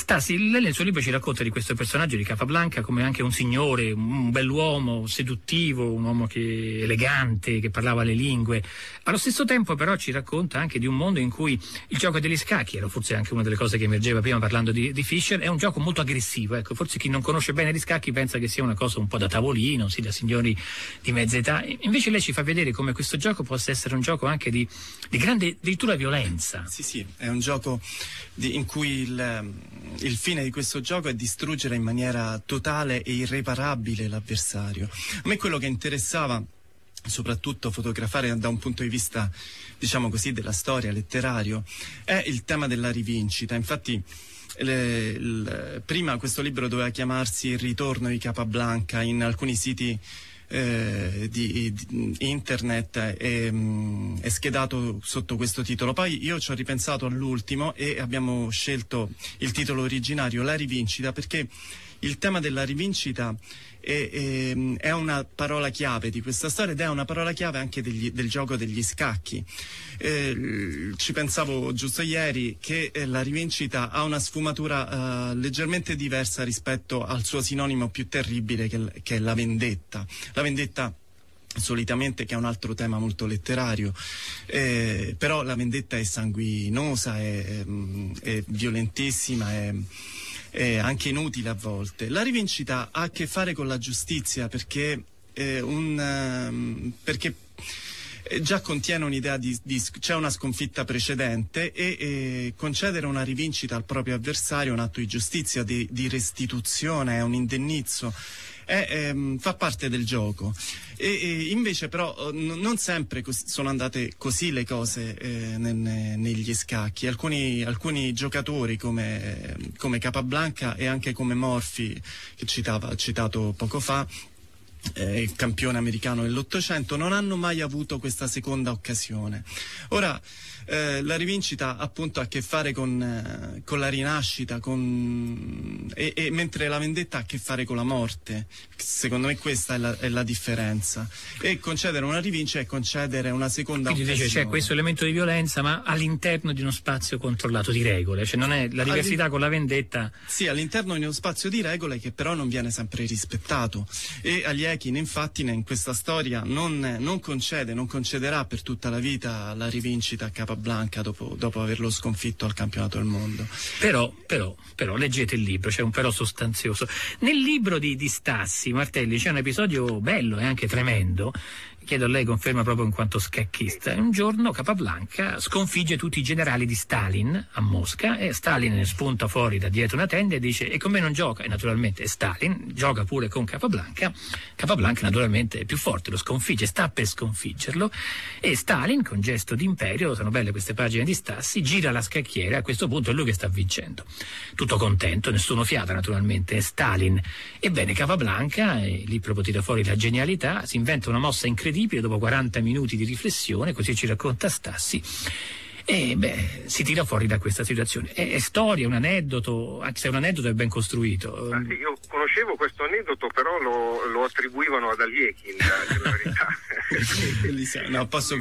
Stasi, lei nel suo libro ci racconta di questo personaggio di Capablanca come anche un signore, un bell'uomo, seduttivo, un uomo elegante, che parlava le lingue. Allo stesso tempo però ci racconta anche di un mondo in cui il gioco degli scacchi, era forse anche una delle cose che emergeva prima parlando di Fischer, è un gioco molto aggressivo. Ecco, forse chi non conosce bene gli scacchi pensa che sia una cosa un po' da tavolino, sì, da signori di mezza età. Invece lei ci fa vedere come questo gioco possa essere un gioco anche di grande addirittura violenza. Sì, è un gioco in cui il fine di questo gioco è distruggere in maniera totale e irreparabile l'avversario. A me quello che interessava soprattutto fotografare da un punto di vista, diciamo così, della storia, letterario, è il tema della rivincita. Infatti prima questo libro doveva chiamarsi Il ritorno di Capablanca, in alcuni siti di internet è schedato sotto questo titolo. Poi io ci ho ripensato all'ultimo e abbiamo scelto il titolo originario, La rivincita, perché il tema della rivincita è una parola chiave di questa storia ed è una parola chiave anche del gioco degli scacchi. Ci pensavo giusto ieri che la rivincita ha una sfumatura leggermente diversa rispetto al suo sinonimo più terribile che è la vendetta. La vendetta solitamente, che è un altro tema molto letterario, però la vendetta è sanguinosa, è violentissima, è anche inutile a volte. La rivincita ha a che fare con la giustizia perché già contiene un'idea c'è una sconfitta precedente e concedere una rivincita al proprio avversario è un atto di giustizia, di restituzione, è un indennizzo. Fa parte del gioco e invece però non sempre sono andate così le cose negli scacchi. Alcuni giocatori come Capablanca e anche come Morphy, che citato poco fa, il campione americano dell'Ottocento, non hanno mai avuto questa seconda occasione. Ora la rivincita appunto ha a che fare con la rinascita, mentre la vendetta ha a che fare con la morte. Secondo me questa è la differenza. E concedere una rivincita è concedere una seconda occasione. Quindi c'è questo elemento di violenza, ma all'interno di uno spazio controllato di regole, cioè non è la diversità con la vendetta. Sì, all'interno di uno spazio di regole che però non viene sempre rispettato. E Aliekin infatti in questa storia non concederà per tutta la vita la rivincita a Capablanca dopo averlo sconfitto al campionato del mondo. Però leggete il libro, c'è un però sostanzioso. Nel libro di Stassi Martelli c'è un episodio bello e anche tremendo. Chiedo a lei, conferma proprio in quanto scacchista. Un giorno Capablanca sconfigge tutti i generali di Stalin a Mosca e Stalin ne spunta fuori da dietro una tenda e dice: e con me non gioca? E naturalmente Stalin gioca pure con Capablanca. Capablanca naturalmente è più forte, lo sconfigge, sta per sconfiggerlo e Stalin, con gesto d'imperio, sono belle queste pagine di Stassi, gira la scacchiera. A questo punto è lui che sta vincendo, tutto contento, nessuno fiata naturalmente, è Stalin. Ebbene Capablanca, e lì proprio tira fuori la genialità, si inventa una mossa incredibile dopo 40 minuti di riflessione, così ci racconta Stassi, e si tira fuori da questa situazione. È storia, un aneddoto, anche se un aneddoto è ben costruito. Sì, io conoscevo questo aneddoto, però lo attribuivano ad Aliekin, nella verità. No, posso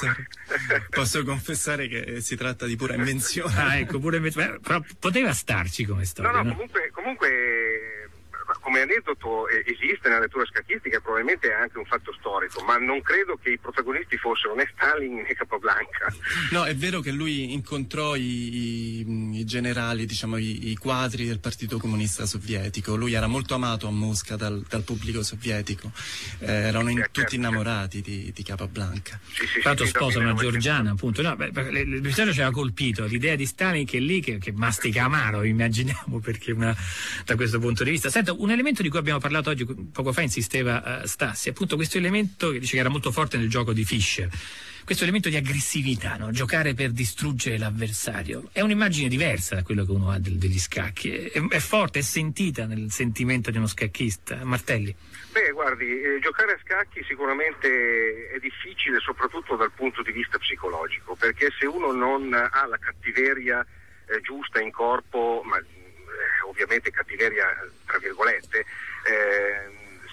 confessare che si tratta di pura invenzione. Ah, ecco, però poteva starci come storia. No, comunque come aneddoto esiste nella lettura scacchistica, probabilmente è anche un fatto storico, ma non credo che i protagonisti fossero né Stalin né Capablanca. No, è vero che lui incontrò i generali, diciamo i quadri del Partito Comunista Sovietico. Lui era molto amato a Mosca dal pubblico sovietico, erano tutti innamorati di Capablanca. Sì, tra l'altro sposa una georgiana, appunto. No, l'episodio ci aveva colpito l'idea di Stalin che è lì che mastica amaro, immaginiamo, perché da questo punto di vista. Senta, un elemento di cui abbiamo parlato oggi, poco fa insisteva Stassi, appunto questo elemento che dice che era molto forte nel gioco di Fischer, questo elemento di aggressività, no? Giocare per distruggere l'avversario. È un'immagine diversa da quello che uno ha degli scacchi, è forte, è sentita nel sentimento di uno scacchista. Martelli? Beh, guardi, giocare a scacchi sicuramente è difficile, soprattutto dal punto di vista psicologico, perché se uno non ha la cattiveria giusta in corpo, ma ovviamente cattiveria tra virgolette,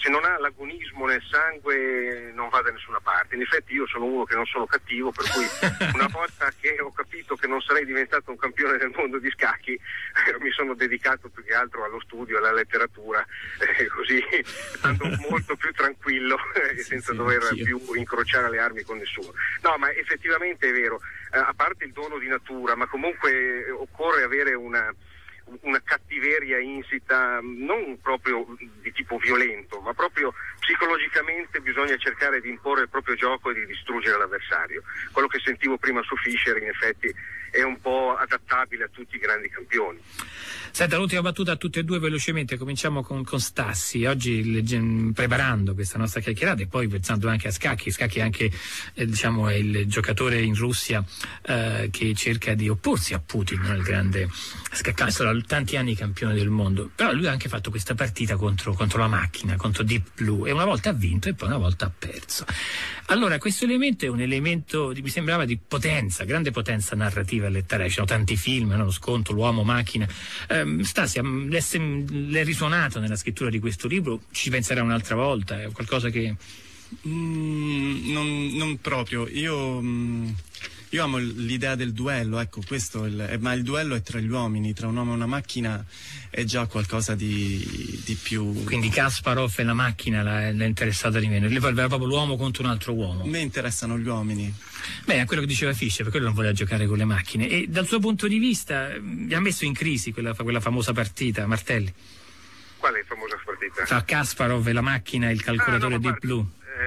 se non ha l'agonismo nel sangue non va da nessuna parte. In effetti io sono uno che non sono cattivo, per cui una volta che ho capito che non sarei diventato un campione del mondo di scacchi, mi sono dedicato più che altro allo studio, alla letteratura, così stando molto più tranquillo senza dover più incrociare le armi con nessuno. No, ma effettivamente è vero, a parte il dono di natura, ma comunque occorre avere una cattiveria insita, non proprio di tipo violento, ma proprio psicologicamente bisogna cercare di imporre il proprio gioco e di distruggere l'avversario. Quello che sentivo prima su Fischer in effetti è un po' adattabile a tutti i grandi campioni. Senta, l'ultima battuta a tutti e due velocemente, cominciamo con Stassi. Oggi preparando questa nostra chiacchierata e poi pensando anche a Scacchi è anche diciamo è il giocatore in Russia che cerca di opporsi a Putin, no? Il grande scaccastro, tanti anni campione del mondo, però lui ha anche fatto questa partita contro la macchina, contro Deep Blue, e una volta ha vinto e poi una volta ha perso. Allora questo elemento è un elemento mi sembrava di potenza, grande potenza narrativa e letteraria. Ci sono tanti film, no? Lo scontro, l'uomo macchina. Stasia, l'è risuonato nella scrittura di questo libro? Ci penserà un'altra volta? È qualcosa che non proprio. Io amo l'idea del duello, ecco, questo ma il duello è tra gli uomini, tra un uomo e una macchina è già qualcosa di più. Quindi Kasparov e la macchina l'è interessata di meno, era proprio l'uomo contro un altro uomo. A me interessano gli uomini. Beh, è quello che diceva Fischer, per quello non voleva giocare con le macchine. E dal suo punto di vista ha messo in crisi quella famosa partita, Martelli? Quale famosa partita? Tra Kasparov e la macchina e il calcolatore Deep Blue.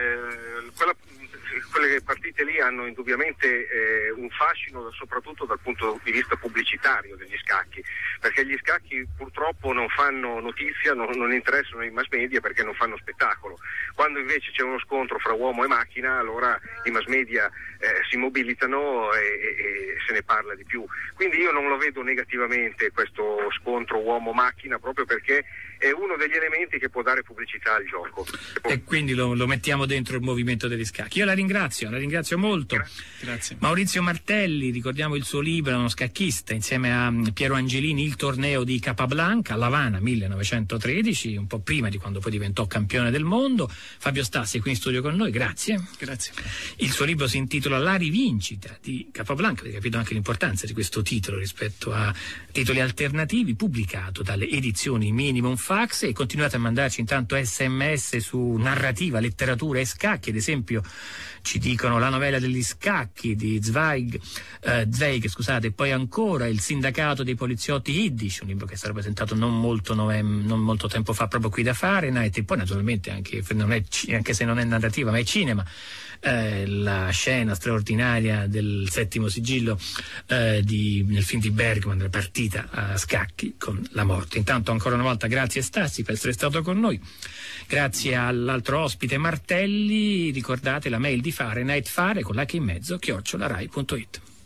Quelle partite lì hanno indubbiamente un fascino soprattutto dal punto di vista pubblicitario degli scacchi, perché gli scacchi purtroppo non fanno notizia, non interessano i mass media perché non fanno spettacolo. Quando invece c'è uno scontro fra uomo e macchina, allora i mass media si mobilitano e se ne parla di più. Quindi io non lo vedo negativamente questo scontro uomo-macchina, proprio perché è uno degli elementi che può dare pubblicità al gioco. E quindi lo mettiamo dentro il movimento degli scacchi. Io la ringrazio molto. Grazie. Maurizio Martelli, ricordiamo il suo libro, uno scacchista, insieme a Piero Angelini, Il torneo di Capablanca, a L'Avana 1913, un po' prima di quando poi diventò campione del mondo. Fabio Stassi è qui in studio con noi, grazie. Grazie. Il suo libro si intitola La rivincita di Capablanca, avete capito anche l'importanza di questo titolo rispetto a titoli alternativi, pubblicato dalle edizioni Minimum Fax, e continuate a mandarci intanto SMS su narrativa, letteratura e scacchi. Ad esempio ci dicono La novella degli scacchi di Zweig, e poi ancora Il sindacato dei poliziotti Yiddish, un libro che è stato presentato non molto tempo fa proprio qui da Fahrenheit, e poi naturalmente anche se non è narrativa ma è cinema, la scena straordinaria del Settimo sigillo nel film di Bergman, la partita a scacchi con la morte. Intanto ancora una volta grazie Stassi per essere stato con noi, grazie all'altro ospite Martelli. Ricordate la mail di Fahrenheit, fare con l'H in mezzo @rai.it.